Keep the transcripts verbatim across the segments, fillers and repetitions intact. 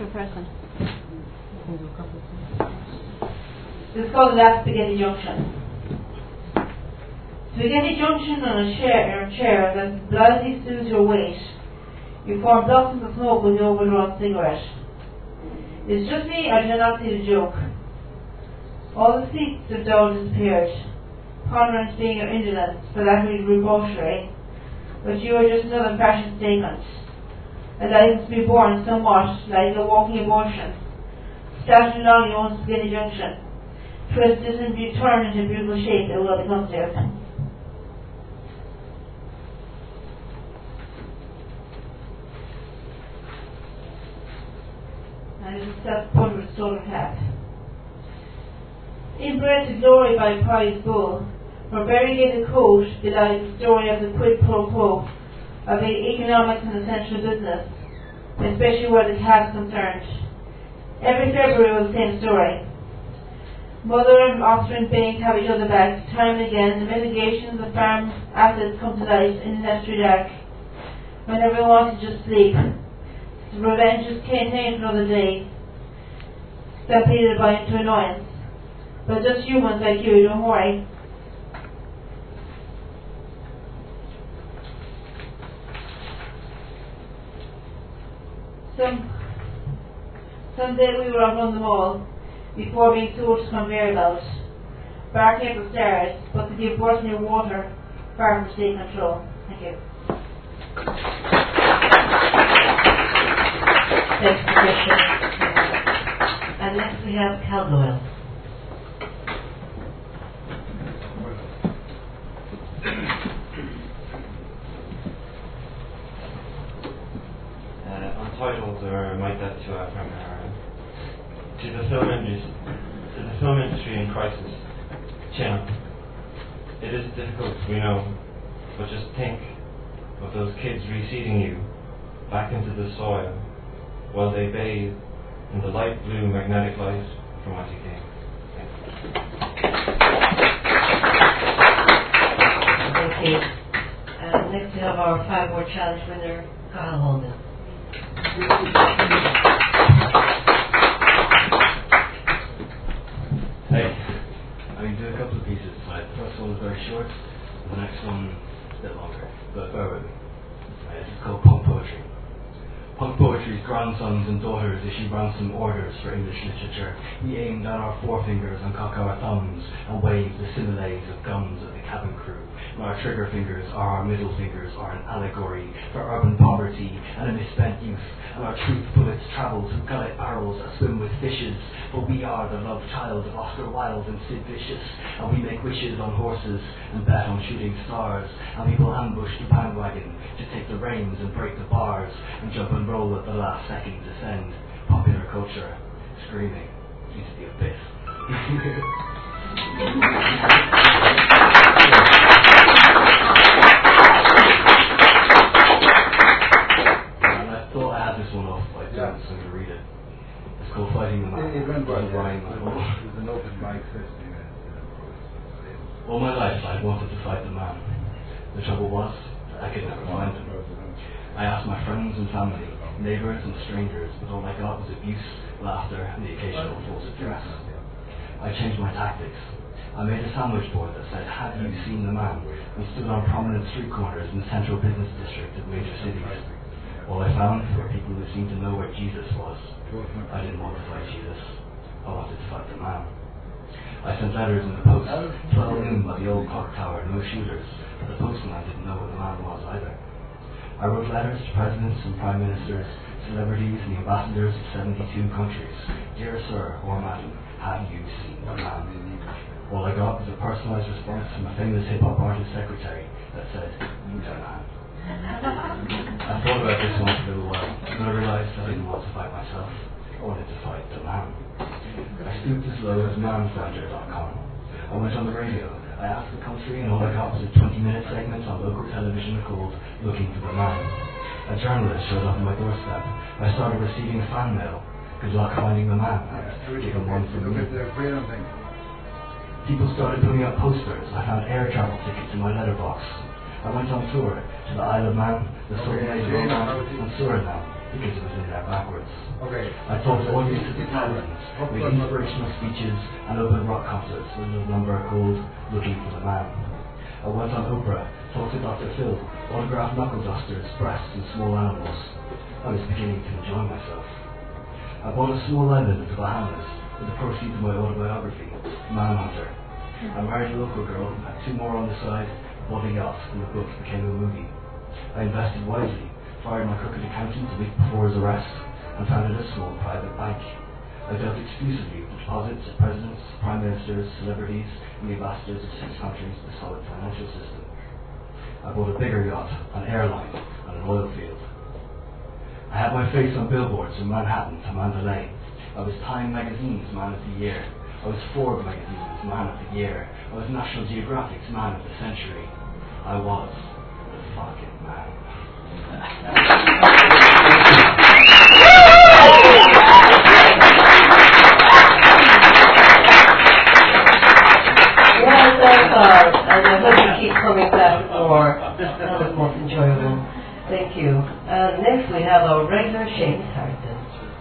per person. This is called the last spaghetti junction. Spaghetti junction on a chair, or a chair that blithely soothes your weight. You form blocks of smoke with the overdrawn cigarette. It's just me, I do not see the joke. All the seats of Dole disappeared, ponderance being your indolence, flattery debauchery, but you are just another fashion statement. A license to be born somewhat like a walking abortion, started along your own spaghetti junction, twisted and be turned into a beautiful shape that will become there. And it is self-put with a stolen cap. Inbred to glory by a prize bull, her variegated coat belies the story of the quid pro quo of the economics and essential business, especially where the calf's concerned. Every February was the same story. Mother and offspring bank have each other back, time and again. The mitigations of farm assets come to light in the necessary dark, when everyone wants to just sleep. The revenge is contained for another day, stampeded by into annoyance. But just humans like you, don't worry. Some someday we will outrun them all before being told to conveyor belt, barking at the stars, but to give birth near water, far from state control. Thank you. Thanks, Patricia. And next we have Cal Doyle. Untitled, or My Death to Our Premiere. To the film industry, to the film industry in crisis, champ. It is difficult, we know, but just think of those kids reseeding you back into the soil while they bathe in the light blue magnetic light from I T K. Thank you. And next we have our five word challenge winner, Kyle Holden. Hey, I'm going to do a couple of pieces tonight. The first one is very short, and the next one a bit longer, but bear with me. Right, this is called punk poetry. Punk poetry's grandsons and daughters issue ransom orders for English literature. We aim down our forefingers and cock our thumbs and wave the similes of guns at the cabin crew. And our trigger fingers are our middle fingers are an allegory for urban poverty and a misspent youth. And our truth bullets travel through gullet barrels that swim with fishes. For we are the love child of Oscar Wilde and Sid Vicious. And we make wishes on horses and bet on shooting stars. And we will ambush the bandwagon to take the reins and break the bars and jump and roll at the last second to send popular culture screaming into the abyss. And I thought I had this one off by doing so I'm going to read it. It's called Fighting the Man. It doesn't rhyme at all. There's an open mic session. All my life I wanted to fight the man. The trouble was, I could never find him. I asked my friends and family, neighbours and strangers, but all I got was abuse, laughter, and the occasional false address. I changed my tactics. I made a sandwich board that said, "Have you seen the man?" and stood on prominent street corners in the central business district of major cities. All I found were people who seemed to know where Jesus was. I didn't want to fight Jesus. I wanted to fight the man. I sent letters in the post, twelve noon by the old clock tower, no shooters, but the postman didn't know what the man was either. I wrote letters to presidents and prime ministers, celebrities and the ambassadors of seventy-two countries. Dear sir or madam, have you seen the man? All I got was a personalised response from a famous hip-hop artist secretary that said, "You don't man." I thought about this one for a little while, and I realised I didn't want to fight myself. I wanted to fight the man. I stooped as low as man finder dot com. I went on the radio. I asked the country, and all I got was a twenty-minute segment on local television called Looking for the Man. A journalist showed up on my doorstep. I started receiving fan mail. Good luck finding the man. I'd given one from me. People started putting up posters. I found air travel tickets in my letterbox. I went on tour to the Isle of Man, the Sultanate of Oman, and Suriname. because it was in there backwards. Okay. I taught audiences Italians, made inspirational speeches, and opened rock concerts with a number called Looking for the Man. I went on Oprah, talked to Doctor Phil, autographed knuckle dusters, breasts, and small animals. I was beginning to enjoy myself. I bought a small island in the Bahamas with the proceeds of my autobiography, Manhunter. I married a local girl, had two more on the side, bought a yacht, and the book became a movie. I invested wisely, fired my crooked accountant a week before his arrest, and founded a small private bank. I dealt exclusively with deposits of presidents, prime ministers, celebrities, and the ambassadors of six countries with a solid financial system. I bought a bigger yacht, an airline, and an oil field. I had my face on billboards from Manhattan to Mandalay. I was Time Magazine's Man of the Year. I was Forbes Magazine's Man of the Year. I was National Geographic's Man of the Century. I was the fucking man. Well done, Carl. And I hope you keep coming back for more. That was most enjoyable. Thank you. Uh, next we have our regular Seamus Harrington.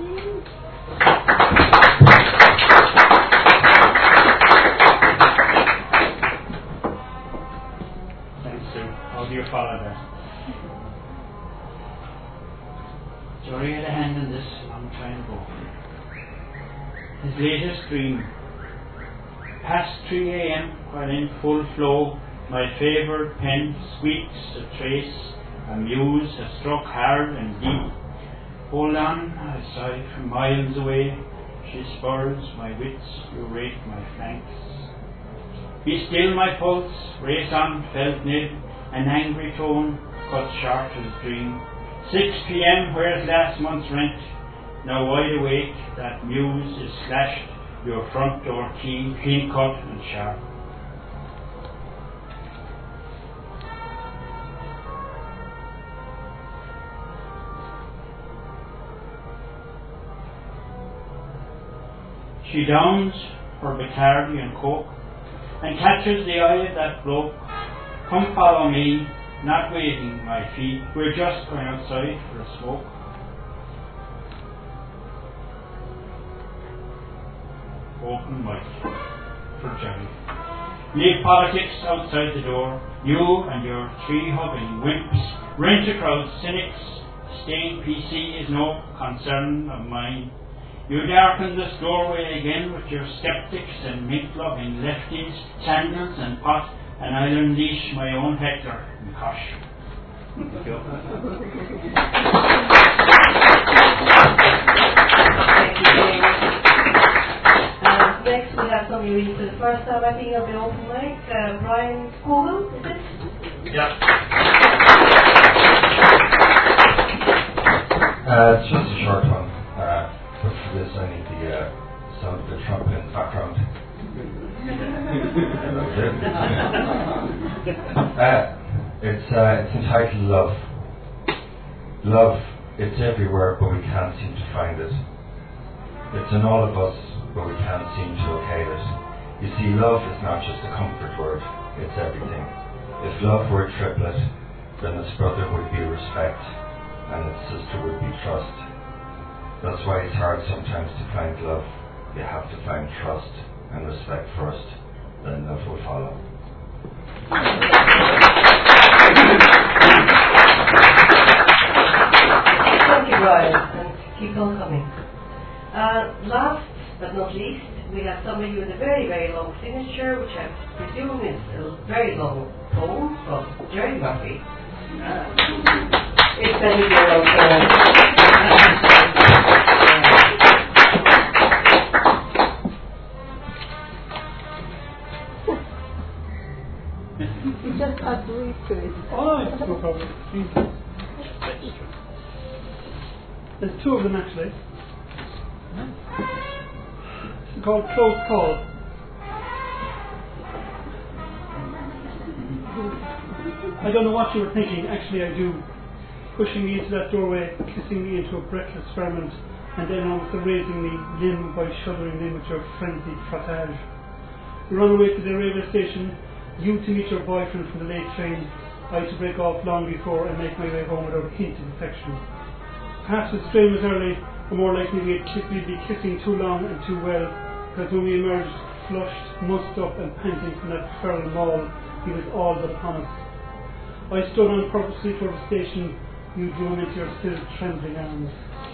Thanks, Sue. How do you follow that? Jory had a hand in this a long time ago. His latest dream. Past three a.m. while in full flow, my favoured pen squeaks a trace. A muse has struck hard and deep. Hold on, I sigh from miles away. She spurs my wits, you rake my flanks. Be still my pulse, race on, felt nib. An angry tone cuts short his dream. six p.m. where's last month's rent? Now wide awake, that muse is slashed. Your front door key, clean cut and sharp. She downs her Bacardi and Coke and catches the eye of that bloke. Come follow me, not waiting my feet. We're just going outside for a smoke. Open mic for Johnny. Leave politics outside the door. You and your three hugging wimps, rent a crowd cynics. Staying P C is no concern of mine. You darken this doorway again with your skeptics and mint-loving lefties, sandals and pot, and I'll unleash my own Hector and Kosh. Thank you, uh, Next we have somebody reading for the first time, I think, of the open mic. Uh, Brian Kogel, is it? Yeah. Uh, it's just a short one. Uh, But for this, I need the uh, sound of the trumpet in the background. uh, it's uh, it's entitled Love. Love, it's everywhere, but we can't seem to find it. It's in all of us, but we can't seem to locate it. You see, love is not just a comfort word; it's everything. If love were a triplet, then its brother would be respect, and its sister would be trust. That's why it's hard sometimes to find love. You have to find trust and respect first, then love will follow. Thank you, Brian, and keep on coming. Uh, last but not least, we have somebody with a very, very long signature, which I presume is a very long poem from Jerry Murphy. Uh, it's a video of You just have to read to it. Oh, no, it's no problem. There's two of them actually. It's called Close Call. I don't know what you were thinking, actually I do. Pushing me into that doorway, kissing me into a breathless ferment, and then on with the raising me limb by shuddering limb with your frenzied frottage. We run away to the railway station, you to meet your boyfriend from the late train, I to break off long before and make my way home without a hint of affection. Perhaps the strain was early, or more likely we'd be kissing too long and too well, because when we emerged, flushed, mussed up and panting from that feral maul, he was all but upon us. I stood on purposely for the station. You drew him into your still trembling arms.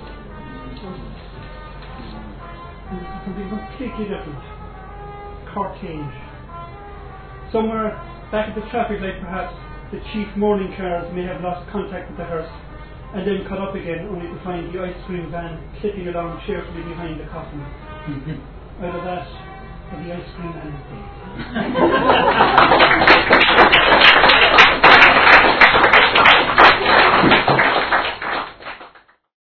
And this is something completely different. Cortege. Somewhere back at the traffic light, perhaps, the chief mourning cars may have lost contact with the hearse and then caught up again, only to find the ice cream van clipping along cheerfully behind the coffin. Either that or the ice cream man.